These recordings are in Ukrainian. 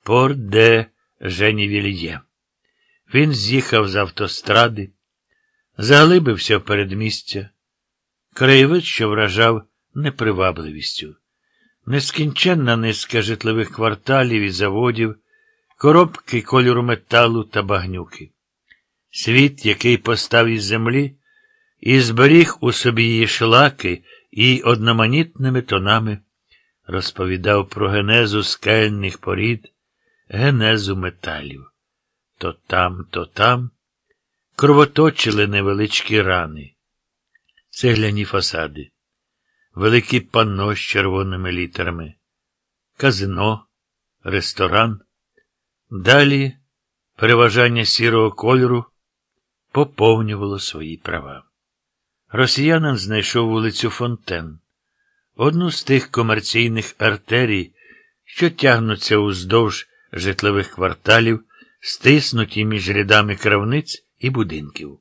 Порт де Женівільє. Він з'їхав з автостради, заглибився в передмістя. Краєвид, що вражав непривабливістю. Нескінченна низка житлових кварталів і заводів, коробки кольору металу та багнюки. Світ, який постав із землі, і зберіг у собі її шлаки і одноманітними тонами розповідав про генезу скельних порід, генезу металів. То там кровоточили невеличкі рани, цегляні фасади, великі панно з червоними літерами, казино, ресторан. Далі переважання сірого кольору поповнювало свої права. Росіянин знайшов вулицю Фонтен, одну з тих комерційних артерій, що тягнуться уздовж житлових кварталів, стиснуті між рядами крамниць і будинків.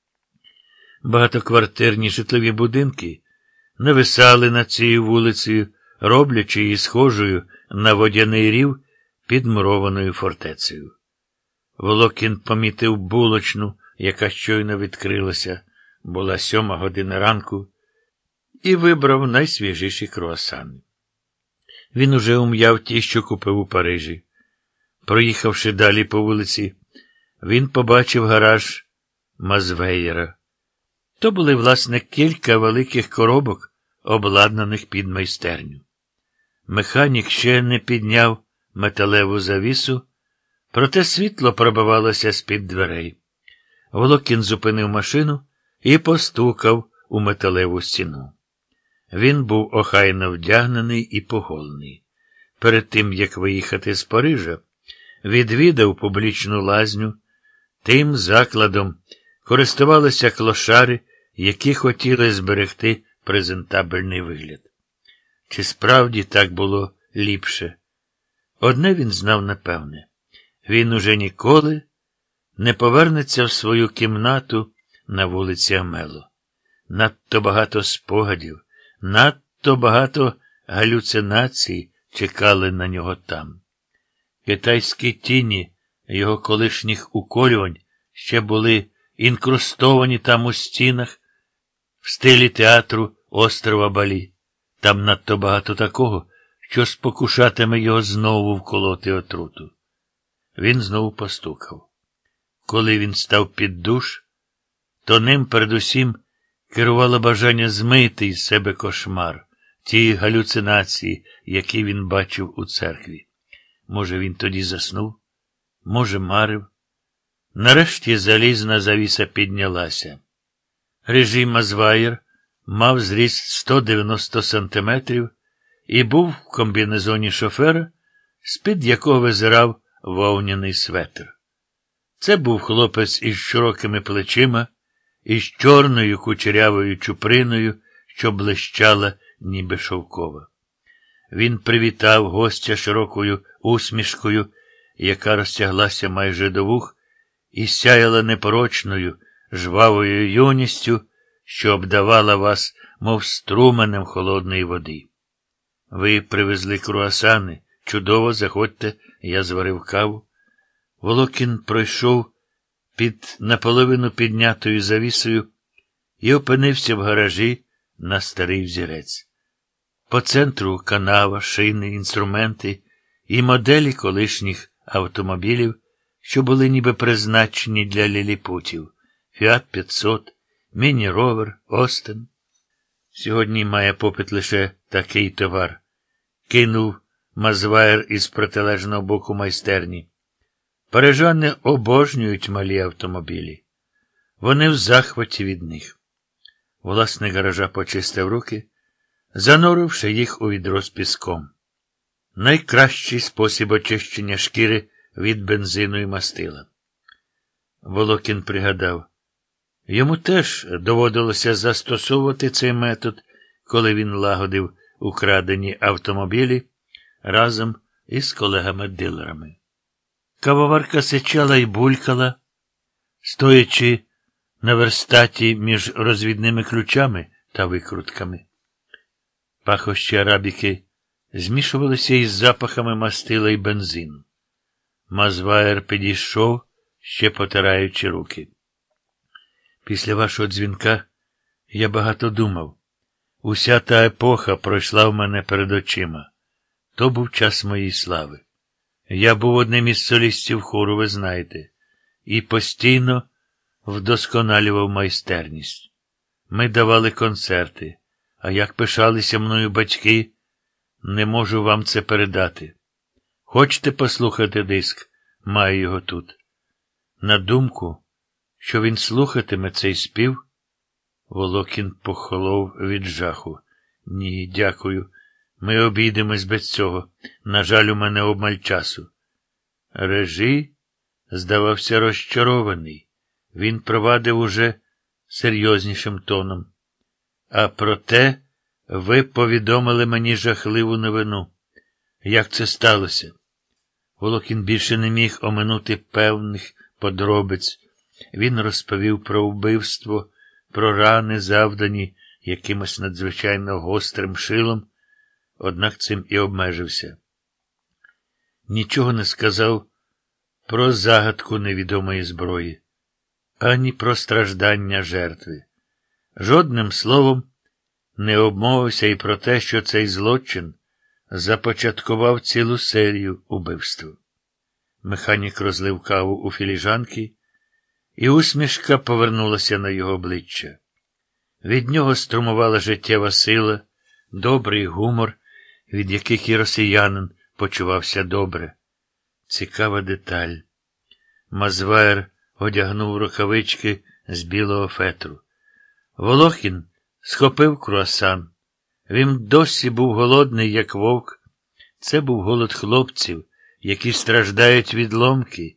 Багатоквартирні житлові будинки нависали над цією вулицею, роблячи її схожою на водяний рів під мурованою фортецею. Волокін помітив булочну, яка щойно відкрилася, була 7 година ранку, і вибрав найсвіжіші круасани. Він уже ум'яв ті, що купив у Парижі. Проїхавши далі по вулиці, він побачив гараж Мазвеєра. То були, власне, кілька великих коробок, обладнаних під майстерню. Механік ще не підняв металеву завісу, проте світло пробивалося з-під дверей. Волокін зупинив машину і постукав у металеву стіну. Він був охайно вдягнений і поголений. Перед тим, як виїхати з Парижа, відвідав публічну лазню. Тим закладом користувалися клошари, які хотіли зберегти презентабельний вигляд. Чи справді так було ліпше? Одне він знав напевне. Він уже ніколи не повернеться в свою кімнату на вулиці Амело. Надто багато спогадів, надто багато галюцинацій чекали на нього там. Китайські тіні його колишніх уколювань ще були інкрустовані там у стінах в стилі театру острова Балі. Там надто багато такого, що спокушатиме його знову вколоти отруту. Він знову постукав. Коли він став під душ, то ним передусім керувало бажання змити із себе кошмар, ті галюцинації, які він бачив у церкві. Може, він тоді заснув? Може, марив? Нарешті залізна завіса піднялася. Режим Мазваєр мав зріст 190 сантиметрів і був в комбінезоні шофера, з-під якого визирав вовняний светр. Це був хлопець із широкими плечима, із чорною кучерявою чуприною, що блищала, ніби шовкова. Він привітав гостя широкою усмішкою, яка розтяглася майже до вух, і сяяла непорочною, жвавою юністю, що обдавала вас, мов струменем холодної води. Ви привезли круасани. Чудово, заходьте, я зварив каву. Волокін пройшов під наполовину піднятою завісою і опинився в гаражі на старий взірець. По центру канава, шини, інструменти і моделі колишніх автомобілів, що були ніби призначені для ліліпутів. Фіат 500, Міні-Ровер, Остен. Сьогодні має попит лише такий товар. Кинув Мазваєр із протилежного боку майстерні. Парижани обожнюють малі автомобілі. Вони в захваті від них. Власник гаража почистив руки, зануривши їх у відро з піском. Найкращий спосіб очищення шкіри від бензину і мастила. Волокін пригадав. Йому теж доводилося застосовувати цей метод, коли він лагодив украдені автомобілі разом із колегами-дилерами. Кавоварка сичала і булькала, стоячи на верстаті між розвідними ключами та викрутками. Пахощі арабіки змішувалися із запахами мастила і бензину. Мазваєр підійшов, ще потираючи руки. Після вашого дзвінка я багато думав. Уся та епоха пройшла в мене перед очима. То був час моєї слави. Я був одним із солістів хору, ви знаєте, і постійно вдосконалював майстерність. Ми давали концерти, а як пишалися мною батьки, не можу вам це передати. Хочете послухати диск? Маю його тут. На думку, що він слухатиме цей спів, Волокін похолов від жаху. Ні, дякую. Ми обійдемось без цього. На жаль, у мене обмаль часу. Режий здавався розчарований. Він провадив уже серйознішим тоном. А проте ви повідомили мені жахливу новину. Як це сталося? Волокін більше не міг оминути певних подробиць. Він розповів про вбивство, про рани, завдані якимось надзвичайно гострим шилом, однак цим і обмежився. Нічого не сказав про загадку невідомої зброї, ані про страждання жертви. Жодним словом не обмовився і про те, що цей злочин започаткував цілу серію убивств. Механік розлив каву у філіжанки, і усмішка повернулася на його обличчя. Від нього струмувала життєва сила, добрий гумор, від яких і росіянин почувався добре. Цікава деталь. Мазваєр одягнув рукавички з білого фетру. Волохін схопив круасан. Він досі був голодний, як вовк. Це був голод хлопців, які страждають від ломки